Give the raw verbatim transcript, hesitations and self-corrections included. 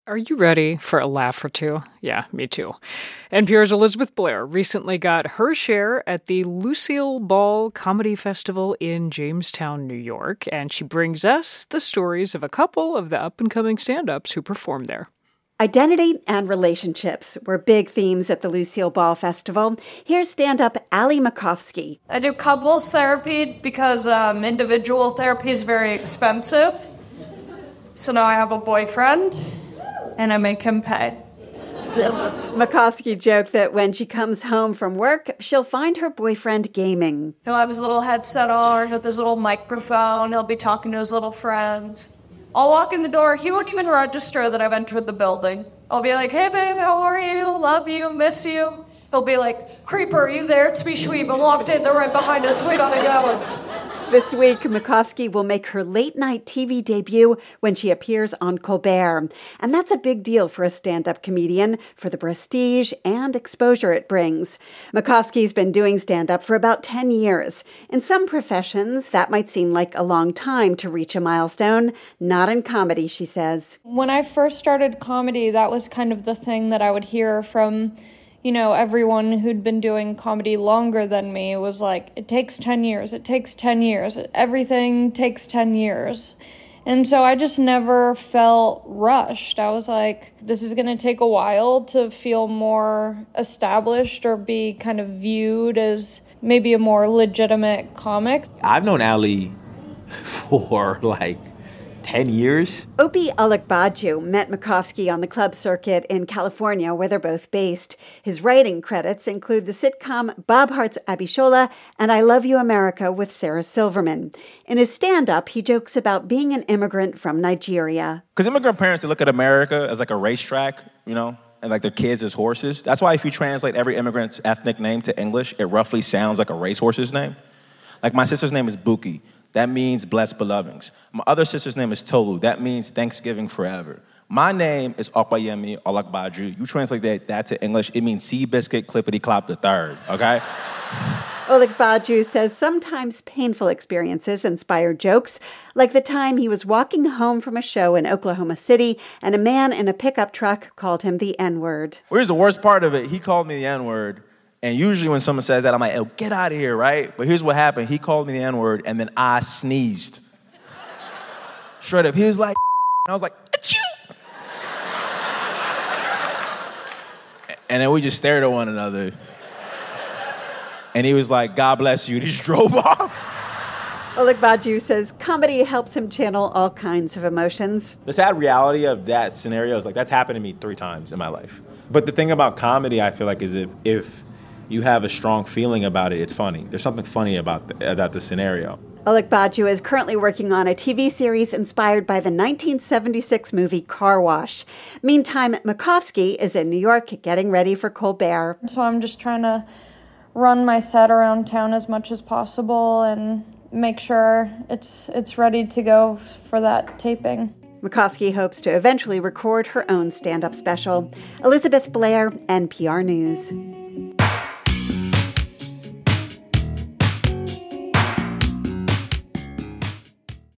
Are you ready for a laugh or two? Yeah, me too. N P R's Elizabeth Blair recently got her share at the Lucille Ball Comedy Festival in Jamestown, New York, and she brings us the stories of a couple of the up-and-coming stand-ups who performed there. Identity and relationships were big themes at the Lucille Ball Festival. Here's stand-up Ali Makovsky. I do couples therapy because um, individual therapy is very expensive. So now I have a boyfriend, and I make him pay. Makovsky joked that when she comes home from work, she'll find her boyfriend gaming. He'll have his little headset on with his little microphone. He'll be talking to his little friends. I'll walk in the door. He won't even register that I've entered the building. I'll be like, hey, babe, how are you? Love you, miss you. He'll be like, Creeper, are you there? It's me, Schweeb. I walked in. They're right behind us. We gotta go. This week, Makovsky will make her late-night T V debut when she appears on Colbert. And that's a big deal for a stand-up comedian, for the prestige and exposure it brings. Makovsky's been doing stand-up for about ten years. In some professions, that might seem like a long time to reach a milestone. Not in comedy, she says. When I first started comedy, that was kind of the thing that I would hear from, you know, everyone who'd been doing comedy longer than me. Was like, it takes ten years, it takes ten years, everything takes ten years. And so I just never felt rushed. I was like, this is going to take a while to feel more established or be kind of viewed as maybe a more legitimate comic. I've known Ali for like ten years. Opie Alakbaju met Makovsky on the club circuit in California, where they're both based. His writing credits include the sitcom Bob Hearts Abishola and I Love You America with Sarah Silverman. In his stand-up, he jokes about being an immigrant from Nigeria. Because immigrant parents, they look at America as like a racetrack, you know, and like their kids as horses. That's why if you translate every immigrant's ethnic name to English, it roughly sounds like a racehorse's name. Like my sister's name is Buki. That means blessed beloveds. My other sister's name is Tolu. That means Thanksgiving forever. My name is Okbayemi Olakbaju. You translate that, that to English, it means Seabiscuit Clippity Clop the Third, okay? Olakbaju says sometimes painful experiences inspired jokes, like the time he was walking home from a show in Oklahoma City and a man in a pickup truck called him the N-word. Here's the worst part of it. He called me the N-word. And usually when someone says that, I'm like, oh, get out of here, right? But here's what happened. He called me the N-word, and then I sneezed. Straight up. He was like, and I was like, achoo! And then we just stared at one another. And he was like, God bless you. He just drove off. Olakbaju says comedy helps him channel all kinds of emotions. The sad reality of that scenario is like, that's happened to me three times in my life. But the thing about comedy, I feel like, is if if you have a strong feeling about it, it's funny. There's something funny about the, about the scenario. Olakbaju is currently working on a T V series inspired by the nineteen seventy-six movie Car Wash. Meantime, Makovsky is in New York getting ready for Colbert. So I'm just trying to run my set around town as much as possible and make sure it's it's ready to go for that taping. Makovsky hopes to eventually record her own stand-up special. Elizabeth Blair, N P R News.